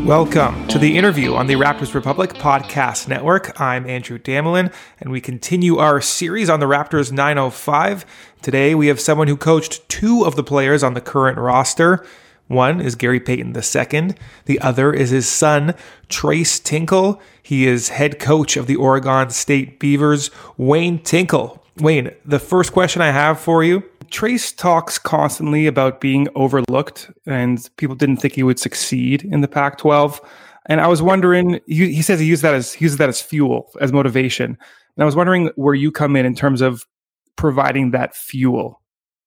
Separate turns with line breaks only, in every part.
Welcome to the interview on the Raptors Republic Podcast Network. I'm Andrew Damelin, and we continue our series on the Raptors 905. Today, we have someone who coached two of the players on the current roster. One is Gary Payton II. The other is his son, Tres Tinkle. He is head coach of the Oregon State Beavers, Wayne Tinkle. Wayne, the first question I have for you. Tres talks constantly about being overlooked, and people didn't think he would succeed in the Pac-12. And I was wondering, he says he uses that as fuel, as motivation. And I was wondering where you come in terms of providing that fuel.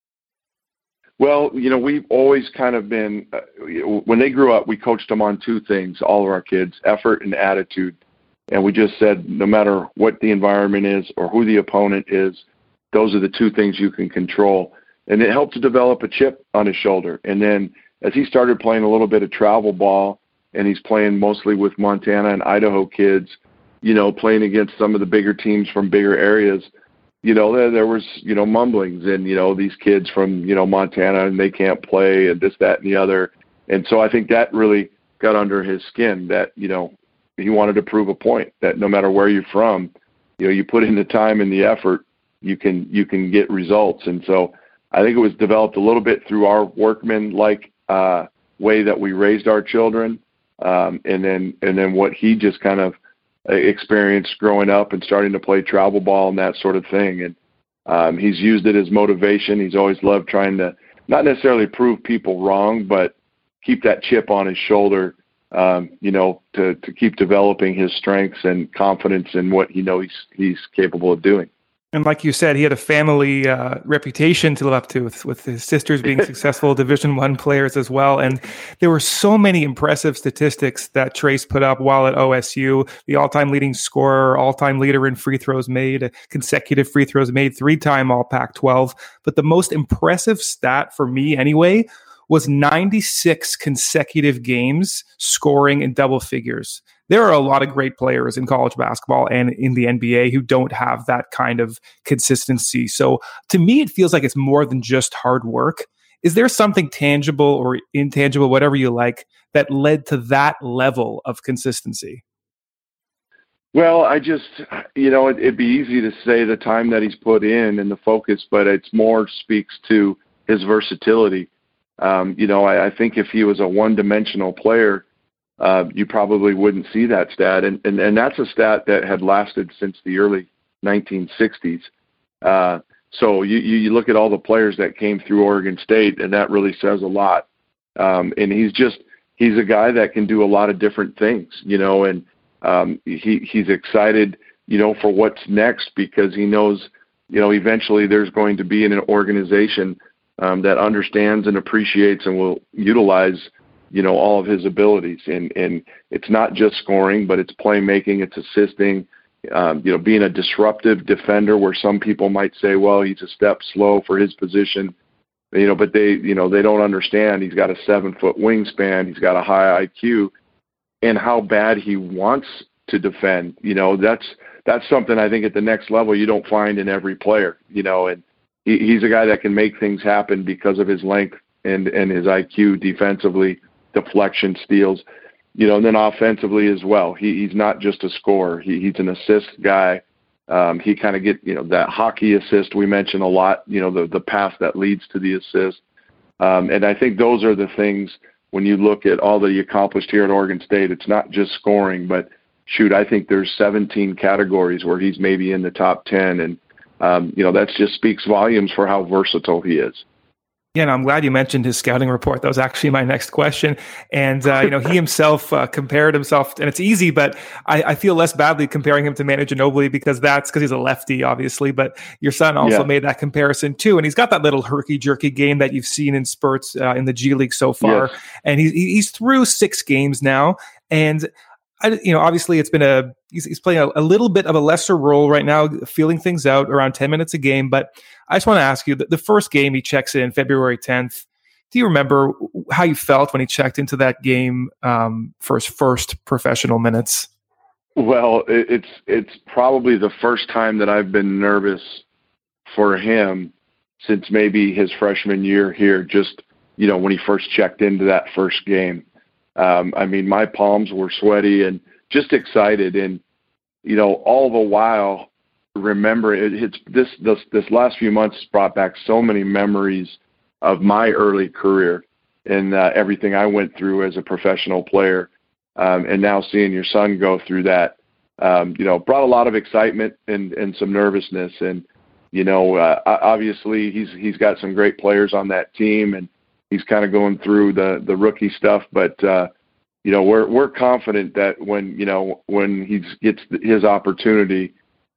Well, we've always kind of been, when they grew up, we coached them on two things, all of our kids, effort and attitude. And we just said, no matter what the environment is or who the opponent is, those are the two things you can control. And it helped to develop a chip on his shoulder. And then as he started playing a little bit of travel ball, and he's playing mostly with Montana and Idaho kids, playing against some of the bigger teams from bigger areas, there was, mumblings and, these kids from, Montana and they can't play and this, that, and the other. And so I think that really got under his skin that, he wanted to prove a point that no matter where you're from, you put in the time and the effort, you can get results. And so I think it was developed a little bit through our workman-like way that we raised our children. And then what he just kind of experienced growing up and starting to play travel ball and that sort of thing. And he's used it as motivation. He's always loved trying to not necessarily prove people wrong, but keep that chip on his shoulder, to keep developing his strengths and confidence in what he knows he's capable of doing.
And like you said, he had a family reputation to live up to with his sisters being successful Division I players as well. And there were so many impressive statistics that Tres put up while at OSU. The all-time leading scorer, all-time leader in free throws made, consecutive free throws made, 3-time All-Pac-12. But the most impressive stat for me anyway was 96 consecutive games scoring in double figures. There are a lot of great players in college basketball and in the NBA who don't have that kind of consistency. So to me, it feels like it's more than just hard work. Is there something tangible or intangible, whatever you like, that led to that level of consistency?
Well, I just, it'd be easy to say the time that he's put in and the focus, but it's more speaks to his versatility. I think if he was a one-dimensional player, you probably wouldn't see that stat. And that's a stat that had lasted since the early 1960s. So you look at all the players that came through Oregon State, and that really says a lot. And he's a guy that can do a lot of different things, and he's excited, for what's next because he knows, eventually there's going to be an organization that understands and appreciates and will utilize all of his abilities. And it's not just scoring, but it's playmaking, it's assisting, being a disruptive defender where some people might say, well, he's a step slow for his position, but they don't understand. He's got a 7-foot wingspan. He's got a high IQ and how bad he wants to defend. That's something I think at the next level you don't find in every player, and he's a guy that can make things happen because of his length and his IQ defensively, deflection, steals, and then offensively as well. He's not just a scorer. He's an assist guy. He kind of get, that hockey assist we mention a lot, the pass that leads to the assist. And I think those are the things when you look at all that he accomplished here at Oregon State, it's not just scoring, but I think there's 17 categories where he's maybe in the top 10. And, that just speaks volumes for how versatile he is.
Yeah, and I'm glad you mentioned his scouting report. That was actually my next question. And, he himself compared himself, and it's easy, but I feel less badly comparing him to Manu Ginobili because he's a lefty, obviously, but your son also made that comparison too. And he's got that little herky-jerky game that you've seen in spurts in the G League so far. Yes. And he's through 6 games now. And obviously it's been he's playing a little bit of a lesser role right now, feeling things out around 10 minutes a game. But I just want to ask you, the first game he checks in February 10th, do you remember how you felt when he checked into that game for his first professional minutes?
Well, it's probably the first time that I've been nervous for him since maybe his freshman year here, just, when he first checked into that first game. I mean, my palms were sweaty and just excited. And, you know, all the while, remember, this last few months brought back so many memories of my early career and everything I went through as a professional player. And now seeing your son go through that, you know, brought a lot of excitement and some nervousness. And, you know, obviously he's got some great players on that team, and he's kind of going through the rookie stuff. But, you know, we're confident that when he gets his opportunity,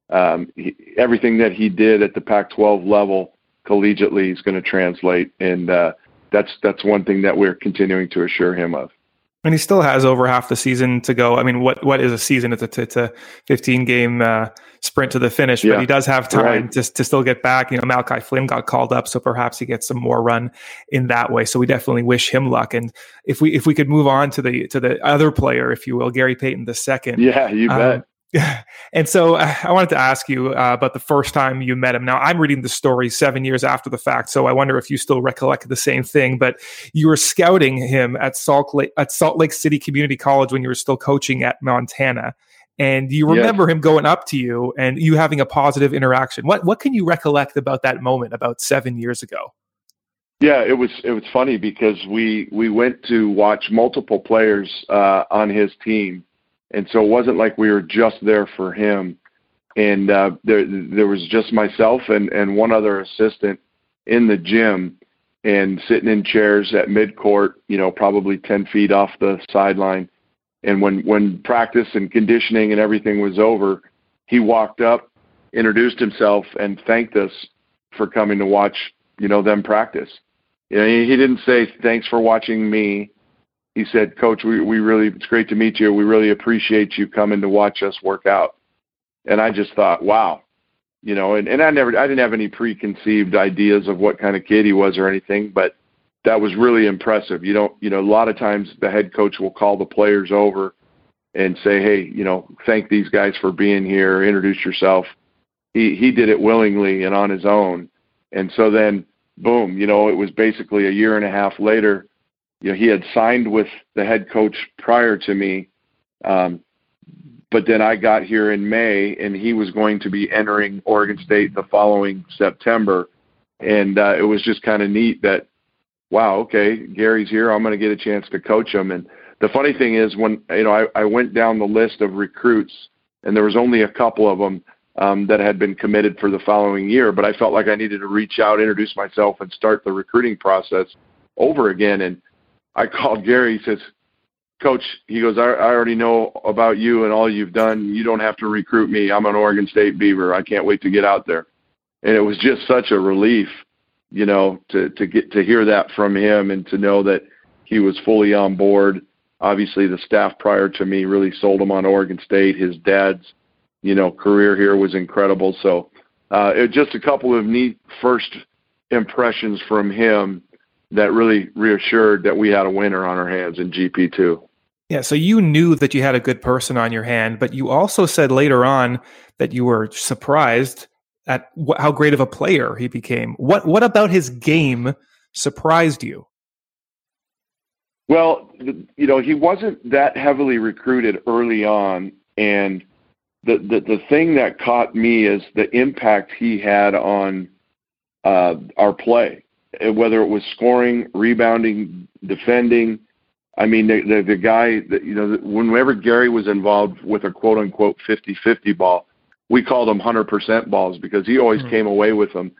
everything that he did at the Pac-12 level collegiately is going to translate. And that's one thing that we're continuing to assure him of.
And he still has over half the season to go. I mean, what is a season? It's a 15-game sprint to the finish, but he does have time to still get back. You know, Malachi Flynn got called up, so perhaps he gets some more run in that way. So we definitely wish him luck. And if we could move on to the other player, if you will, Gary Payton II.
Yeah, you bet.
And so I wanted to ask you about the first time you met him. Now, I'm reading the story 7 years after the fact, so I wonder if you still recollect the same thing. But you were scouting him at Salt Lake City Community College when you were still coaching at Montana, and you remember him going up to you and you having a positive interaction. What can you recollect about that moment about 7 years ago?
Yeah, it was funny because we went to watch multiple players on his team. And so it wasn't like we were just there for him. And there was just myself and one other assistant in the gym and sitting in chairs at midcourt, you know, probably 10 feet off the sideline. And when practice and conditioning and everything was over, he walked up, introduced himself, and thanked us for coming to watch, you know, them practice. You know, he didn't say, "Thanks for watching me." He said, "Coach, we really, it's great to meet you. We really appreciate you coming to watch us work out." And I just thought, wow, you know, and I didn't have any preconceived ideas of what kind of kid he was or anything, but that was really impressive. You know, a lot of times the head coach will call the players over and say, "Hey, you know, thank these guys for being here. Introduce yourself." He did it willingly and on his own. And so then, boom, you know, it was basically a year and a half later. You know, he had signed with the head coach prior to me, but then I got here in May, and he was going to be entering Oregon State the following September. And it was just kind of neat that, wow, okay, Gary's here. I'm going to get a chance to coach him. And the funny thing is, when I went down the list of recruits, and there was only a couple of them that had been committed for the following year, but I felt like I needed to reach out, introduce myself, and start the recruiting process over again. And I called Gary. He says, "Coach," he goes, I already know about you and all you've done. You don't have to recruit me. I'm an Oregon State Beaver. I can't wait to get out there." And it was just such a relief, you know, to get to hear that from him and to know that he was fully on board. Obviously, the staff prior to me really sold him on Oregon State. His dad's, you know, career here was incredible. So it just a couple of neat first impressions from him that really reassured that we had a winner on our hands in GP2.
Yeah, so you knew that you had a good person on your hand, but you also said later on that you were surprised at how great of a player he became. What about his game surprised you?
Well, you know, he wasn't that heavily recruited early on, and the thing that caught me is the impact he had on our play. Whether it was scoring, rebounding, defending. I mean, the guy that, you know, whenever Gary was involved with a quote unquote 50-50 ball, we called them 100% balls because he always came away with them.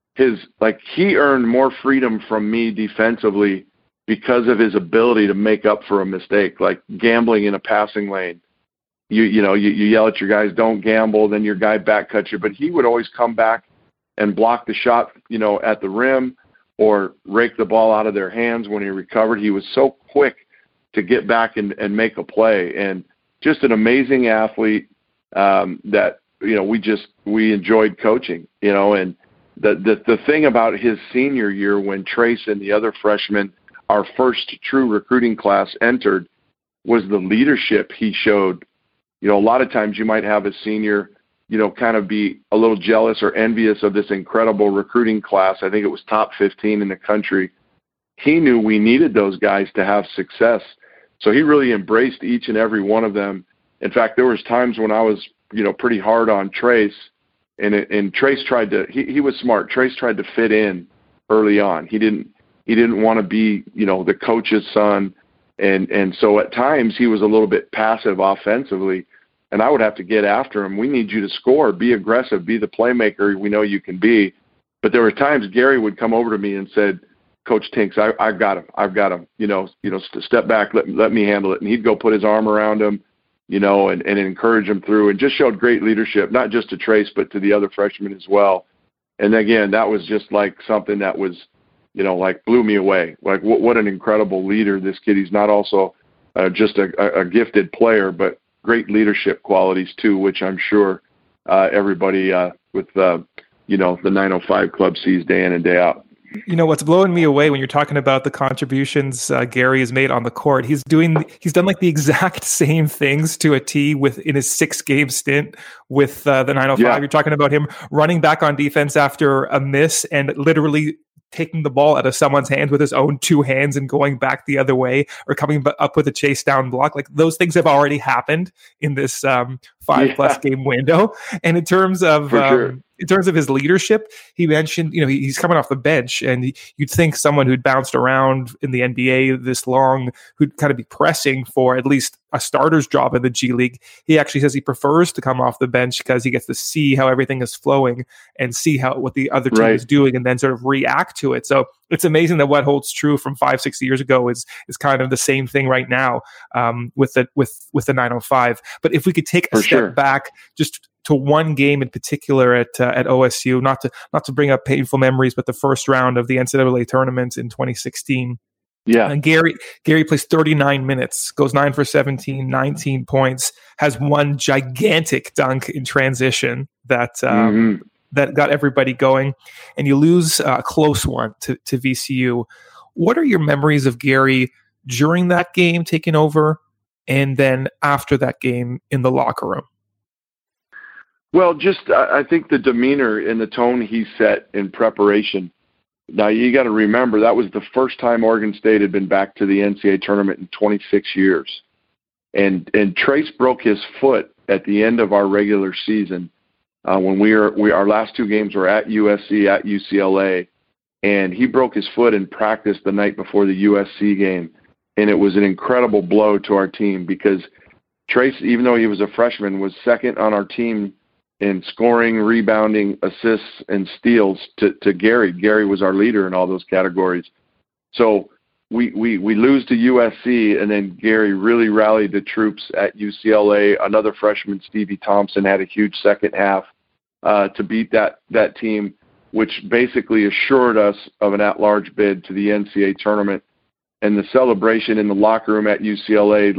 He earned more freedom from me defensively because of his ability to make up for a mistake, like gambling in a passing lane. You yell at your guys, "Don't gamble," then your guy back cuts you, but he would always come back and block the shot, you know, at the rim, or rake the ball out of their hands when he recovered. He was so quick to get back and make a play, and just an amazing athlete that, you know, we enjoyed coaching, you know. And the thing about his senior year, when Trace and the other freshmen, our first true recruiting class, entered, was the leadership he showed. You know, a lot of times you might have a senior, you know, kind of be a little jealous or envious of this incredible recruiting class. I think it was top 15 in the country. He knew we needed those guys to have success. So he really embraced each and every one of them. In fact, there was times when I was, pretty hard on Trace, and Trace tried to. He was smart. Trace tried to fit in early on. He didn't want to be, the coach's son, and so at times he was a little bit passive offensively, and I would have to get after him. We need you to score, be aggressive, be the playmaker we know you can be. But there were times Gary would come over to me and said, "Coach Tinks, I've got him. Step back, let me handle it." And he'd go put his arm around him, and encourage him through, and just showed great leadership, not just to Trace, but to the other freshmen as well. And again, that was just like something that was, blew me away. Like what an incredible leader this kid. He's not also just a gifted player, but great leadership qualities too, which I'm sure everybody with the 905 club sees day in and day out.
What's blowing me away when you're talking about the contributions Gary has made on the court, he's done like the exact same things to a T in his 6-game stint with the 905. Yeah. You're talking about him running back on defense after a miss and literally taking the ball out of someone's hand with his own 2 hands and going back the other way, or coming up with a chase down block. Like those things have already happened in this 5+ game window. And in terms of in terms of his leadership, he mentioned, he's coming off the bench, and you'd think someone who'd bounced around in the NBA this long, who'd kind of be pressing for at least a starter's job in the G League. He actually says he prefers to come off the bench because he gets to see how everything is flowing and see what the other team is doing, and then sort of react to it. So it's amazing that what holds true from 5-6 years ago is kind of the same thing right now with the 905. But if we could take a step back, just to one game in particular at OSU, not to bring up painful memories, but the first round of the NCAA tournament in 2016. Yeah, and Gary plays 39 minutes, goes 9 for 17, 19 points, has one gigantic dunk in transition that got everybody going, and you lose a close one to VCU. What are your memories of Gary during that game taking over, and then after that game in the locker room?
Well, I think the demeanor and the tone he set in preparation. Now, you got to remember, that was the first time Oregon State had been back to the NCAA tournament in 26 years. And Trace broke his foot at the end of our regular season when our last 2 games were at USC, at UCLA. And he broke his foot in practice the night before the USC game. And it was an incredible blow to our team because Trace, even though he was a freshman, was second on our team in scoring, rebounding, assists, and steals to Gary. Gary was our leader in all those categories. So we lose to USC, and then Gary really rallied the troops at UCLA. Another freshman, Stevie Thompson, had a huge second half to beat that team, which basically assured us of an at-large bid to the NCAA tournament. And the celebration in the locker room at UCLA,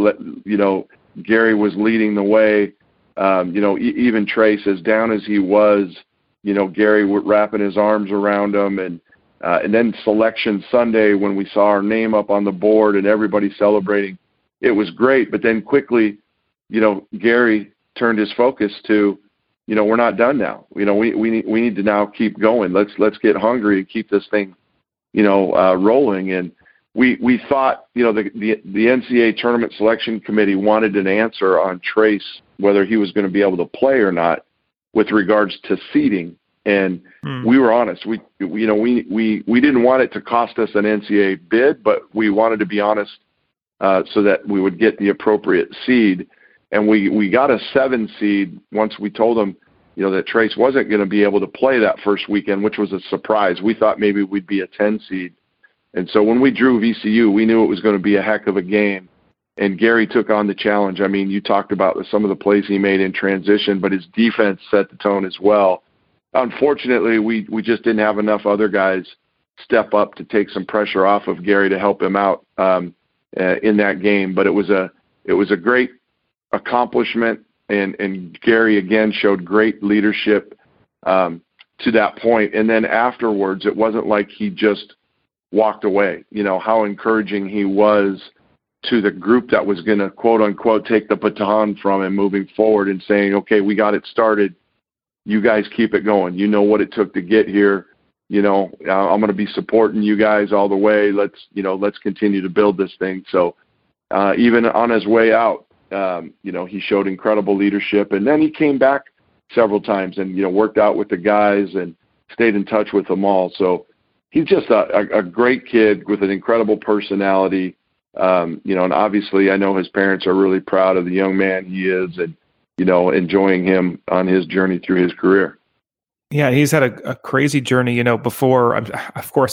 Gary was leading the way. Even Trace, as down as he was, Gary wrapping his arms around him, and then Selection Sunday when we saw our name up on the board and everybody celebrating, it was great. But then quickly, Gary turned his focus to, we're not done now. We need to now keep going. Let's get hungry and keep this thing, rolling. And we thought, the NCAA tournament selection committee wanted an answer on Trace, whether he was going to be able to play or not with regards to seeding. And we were honest. We didn't want it to cost us an NCAA bid, but we wanted to be honest so that we would get the appropriate seed. And we got a 7 seed once we told them, that Trace wasn't going to be able to play that first weekend, which was a surprise. We thought maybe we'd be a 10 seed. And so when we drew VCU, we knew it was going to be a heck of a game. And Gary took on the challenge. I mean, you talked about some of the plays he made in transition, but his defense set the tone as well. Unfortunately, we just didn't have enough other guys step up to take some pressure off of Gary to help him out in that game. But it was a great accomplishment, and Gary again showed great leadership to that point. And then afterwards, it wasn't like he just walked away. How encouraging he was to the group that was going to, quote unquote, take the baton from him moving forward and saying, okay, we got it started. You guys keep it going. You know what it took to get here. I'm going to be supporting you guys all the way. Let's continue to build this thing. So even on his way out, he showed incredible leadership, and then he came back several times and, worked out with the guys and stayed in touch with them all. So he's just a great kid with an incredible personality. And obviously I know his parents are really proud of the young man he is and, enjoying him on his journey through his career.
Yeah, he's had a crazy journey, before, of course,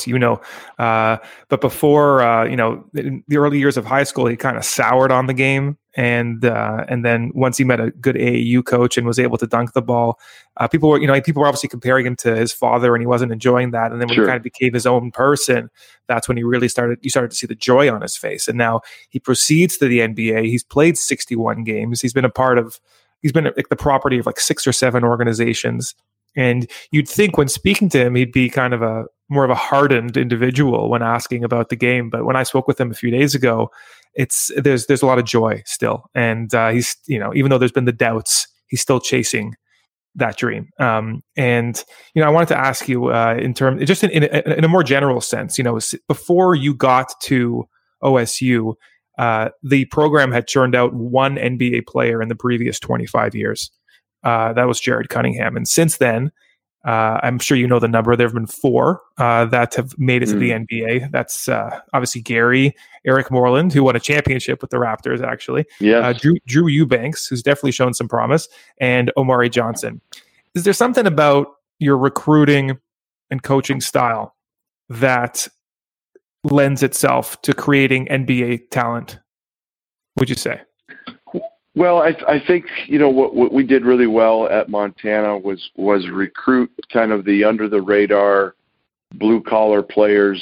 but before, in the early years of high school, he kind of soured on the game. And then once he met a good AAU coach and was able to dunk the ball, people were obviously comparing him to his father, and he wasn't enjoying that. And then when he kind of became his own person, that's when you started to see the joy on his face. And now he proceeds to the NBA. He's played 61 games. He's been like the property of like 6 or 7 organizations. And you'd think when speaking to him, he'd be kind of more of a hardened individual when asking about the game. But when I spoke with him a few days ago, there's a lot of joy still. And he's, even though there's been the doubts, he's still chasing that dream. And I wanted to ask you in a more general sense, before you got to OSU, the program had churned out one NBA player in the previous 25 years. That was Jared Cunningham. And since then, I'm sure you know the number. There have been 4 that have made it to the NBA. That's obviously Gary, Eric Moreland, who won a championship with the Raptors, actually.
Yes.
Drew Eubanks, who's definitely shown some promise, and Omari Johnson. Is there something about your recruiting and coaching style that lends itself to creating NBA talent, would you say?
Well, I think, what we did really well at Montana was recruit kind of the under the radar blue collar players,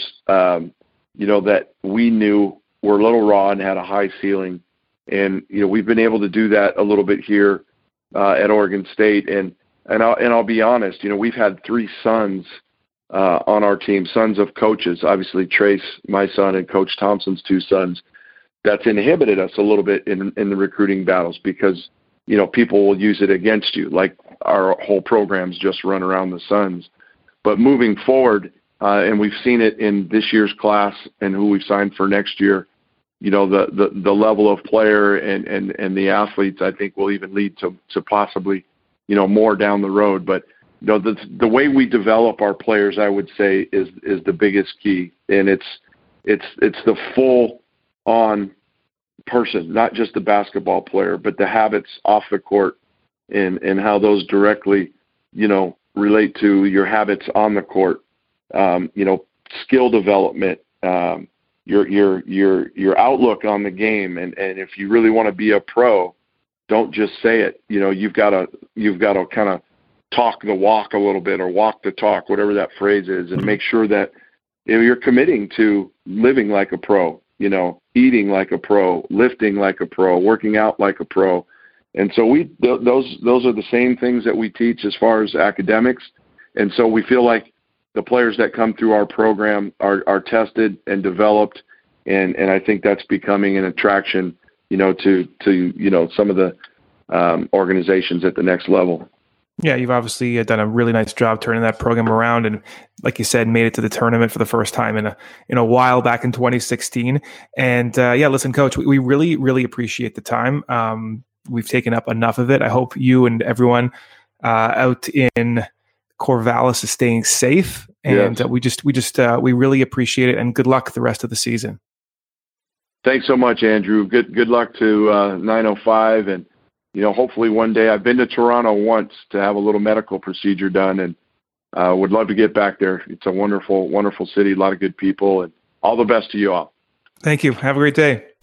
that we knew were a little raw and had a high ceiling. And, we've been able to do that a little bit here at Oregon State. And I'll be honest, we've had 3 sons on our team, sons of coaches, obviously Trace, my son, and Coach Thompson's 2 sons. That's inhibited us a little bit in the recruiting battles because, people will use it against you, like our whole program's just run around the Suns. But moving forward, and we've seen it in this year's class and who we've signed for next year, the level of player and the athletes, I think, will even lead to possibly, more down the road. But, the way we develop our players, I would say, is the biggest key. And it's the full on person, not just the basketball player, but the habits off the court and how those directly, relate to your habits on the court. Skill development, your outlook on the game. And if you really want to be a pro, don't just say it. You've got to kind of talk the walk a little bit or walk the talk, whatever that phrase is, and make sure that you're committing to living like a pro. Eating like a pro, lifting like a pro, working out like a pro. And so those are the same things that we teach as far as academics. And so we feel like the players that come through our program are tested and developed. And I think that's becoming an attraction, to some of the organizations at the next level.
Yeah, you've obviously done a really nice job turning that program around, and like you said, made it to the tournament for the first time in a while back in 2016. And listen, Coach, we really, really appreciate the time. We've taken up enough of it. I hope you and everyone out in Corvallis is staying safe, and yes. We really appreciate it. And good luck the rest of the season.
Thanks so much, Andrew. Good luck to 905 and. Hopefully one day. I've been to Toronto once to have a little medical procedure done, and would love to get back there. It's a wonderful, wonderful city, a lot of good people, and all the best to you all.
Thank you. Have a great day.